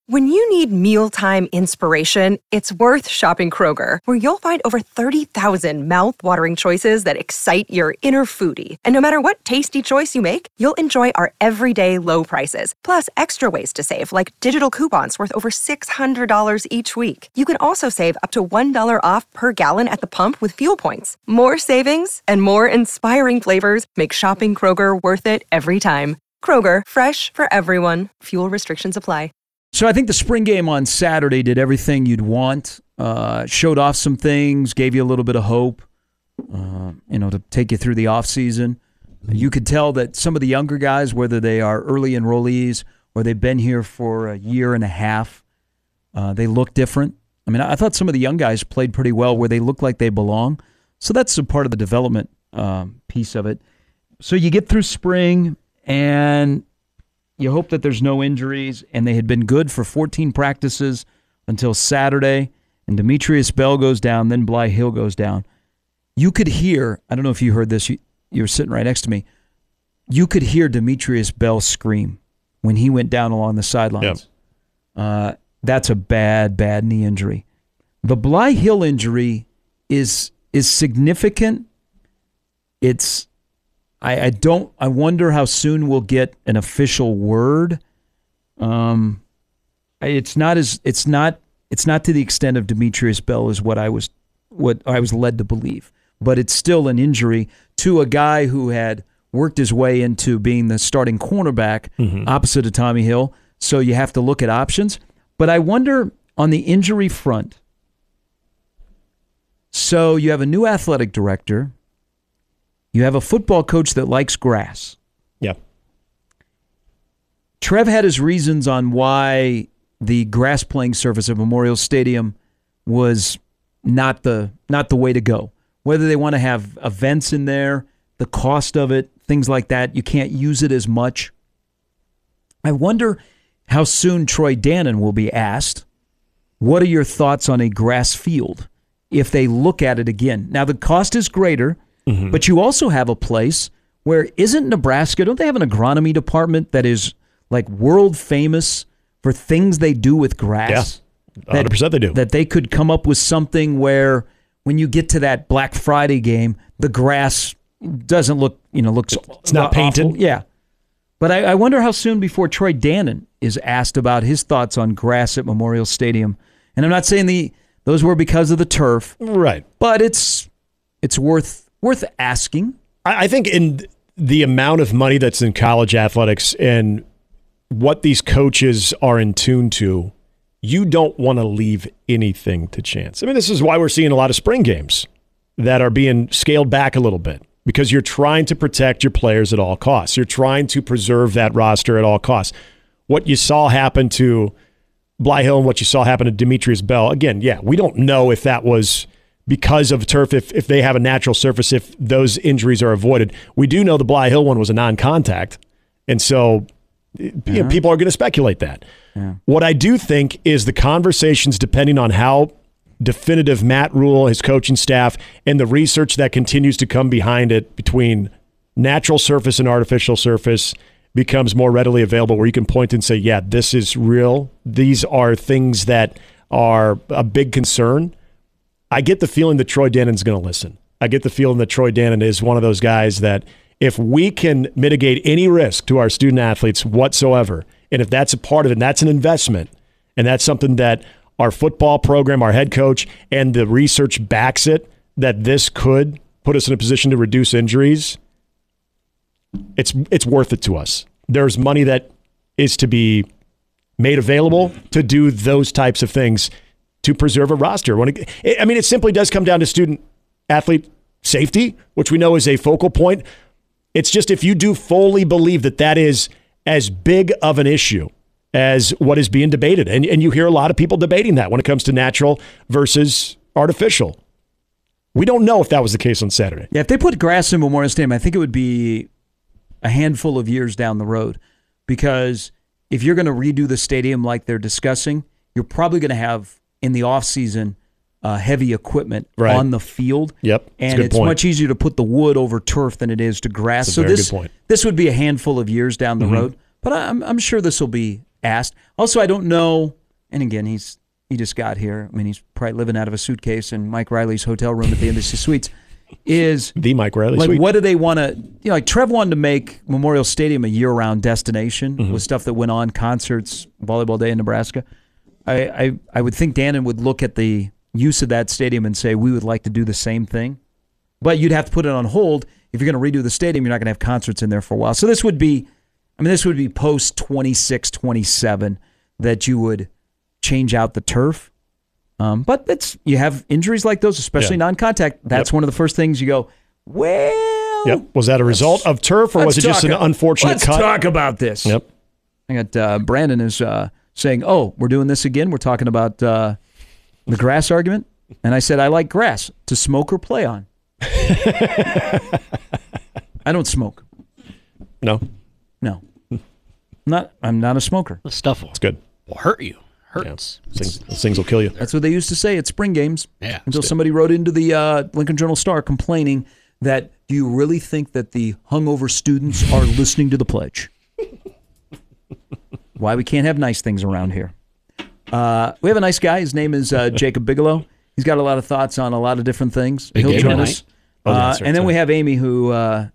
When you need mealtime inspiration, it's worth shopping Kroger, where you'll find over 30,000 mouth-watering choices that excite your inner foodie. And no matter what tasty choice you make, you'll enjoy our everyday low prices, plus extra ways to save, like digital coupons worth over $600 each week. You can also save up to $1 off per gallon at the pump with fuel points. More savings and more inspiring flavors make shopping Kroger worth it every time. Kroger, fresh for everyone. Fuel restrictions apply. So I think the spring game on Saturday did everything you'd want, showed off some things, gave you a little bit of hope, to take you through the offseason. You could tell that some of the younger guys, whether they are early enrollees or they've been here for a year and a half, they look different. I mean, I thought some of the young guys played pretty well where they look like they belong. So that's a part of the development piece of it. So you get through spring and you hope that there's no injuries, and they had been good for 14 practices until Saturday, and Demetrius Bell goes down, then Bly Hill goes down. You could hear, I don't know if you heard this, you were sitting right next to me, you could hear Demetrius Bell scream when he went down along the sidelines. Yep. That's a bad knee injury. The Bly Hill injury is significant. I wonder how soon we'll get an official word. It's not to the extent of Demetrius Bell as what I was led to believe, but it's still an injury to a guy who had worked his way into being the starting cornerback opposite of Tommy Hill. So you have to look at options. But I wonder on the injury front. So you have a new athletic director. You have a football coach that likes grass. Yeah. Trev had his reasons on why the grass playing surface at Memorial Stadium was not the way to go. Whether they want to have events in there, the cost of it, things like that, you can't use it as much. I wonder how soon Troy Dannon will be asked, what are your thoughts on a grass field if they look at it again? Now, the cost is greater. Mm-hmm. But you also have a place where isn't Nebraska, don't they have an agronomy department that is like world famous for things they do with grass? Yeah, 100% they do. That they could come up with something where when you get to that Black Friday game, the grass doesn't look, looks it's not painted. Awful. Yeah. But I wonder how soon before Troy Dannon is asked about his thoughts on grass at Memorial Stadium. And I'm not saying those were because of the turf. Right. But it's worth asking. I think in the amount of money that's in college athletics and what these coaches are in tune to, you don't want to leave anything to chance. I mean, this is why we're seeing a lot of spring games that are being scaled back a little bit because you're trying to protect your players at all costs. You're trying to preserve that roster at all costs. What you saw happen to Bly Hill and what you saw happen to Demetrius Bell, again, we don't know if that was because of turf, if they have a natural surface, if those injuries are avoided. We do know the Bly Hill one was a non-contact, and so people are going to speculate that. Yeah. What I do think is the conversations, depending on how definitive Matt Rule, his coaching staff, and the research that continues to come behind it between natural surface and artificial surface becomes more readily available where you can point and say, yeah, this is real. These are things that are a big concern. I get the feeling that Troy Dannon's going to listen. I get the feeling that Troy Dannon is one of those guys that if we can mitigate any risk to our student athletes whatsoever, and if that's a part of it, and that's an investment, and that's something that our football program, our head coach, and the research backs it, that this could put us in a position to reduce injuries, it's worth it to us. There's money that is to be made available to do those types of things to preserve a roster. It simply does come down to student-athlete safety, which we know is a focal point. It's just if you do fully believe that is as big of an issue as what is being debated, and you hear a lot of people debating that when it comes to natural versus artificial. We don't know if that was the case on Saturday. Yeah, if they put grass in Memorial Stadium, I think it would be a handful of years down the road because if you're going to redo the stadium like they're discussing, you're probably going to have in the offseason heavy equipment on the field. Yep, and it's much easier to put the wood over turf than it is to grass. That's a very good point. This would be a handful of years down the road, but I'm sure this will be asked. Also, I don't know, and again, he just got here. I mean, he's probably living out of a suitcase in Mike Riley's hotel room at the Embassy Suites. Is the Mike Riley like suite. What do they want to, like Trev wanted to make Memorial Stadium a year-round destination with stuff that went on, concerts, volleyball day in Nebraska. I would think Dannon would look at the use of that stadium and say, we would like to do the same thing. But you'd have to put it on hold. If you're going to redo the stadium, you're not going to have concerts in there for a while. So this would be post 26, 27 that you would change out the turf. But you have injuries like those, especially non-contact. That's one of the first things you go, well. Yep. Was that a result of turf, or was it just an unfortunate cut? Let's talk about this. Yep. I got Brandon is saying, we're doing this again. We're talking about the grass argument. And I said, I like grass to smoke or play on. I don't smoke. No. I'm not a smoker. The stuff It's good. will hurt you. Hurts. Yeah. Those things will kill you. That's what they used to say at spring games. Yeah. Until somebody wrote into the Lincoln Journal-Star complaining that, do you really think that the hungover students are listening to the pledge? Why we can't have nice things around here. We have a nice guy. His name is Jacob Bigelow. He's got a lot of thoughts on a lot of different things. He'll join us. And then we have Amy, who,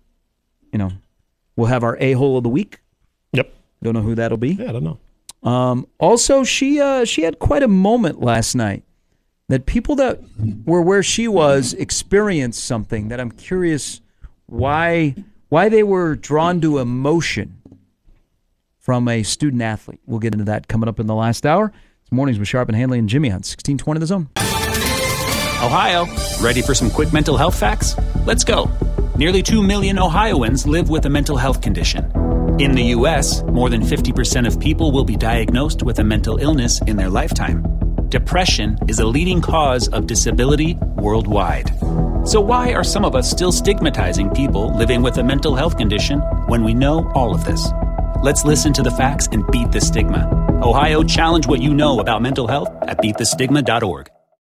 will have our A-hole of the week. Yep. Don't know who that'll be. Yeah, I don't know. Also, she had quite a moment last night that people that were where she was experienced something that I'm curious why they were drawn to emotion from a student athlete. We'll get into that coming up in the last hour. It's Mornings with Sharp and Hanley and Jimmy on 1620 The Zone. Ohio, ready for some quick mental health facts? Let's go. Nearly 2 million Ohioans live with a mental health condition. In the U.S., more than 50% of people will be diagnosed with a mental illness in their lifetime. Depression is a leading cause of disability worldwide. So why are some of us still stigmatizing people living with a mental health condition when we know all of this? Let's listen to the facts and beat the stigma. Ohio, challenge what you know about mental health at beatthestigma.org.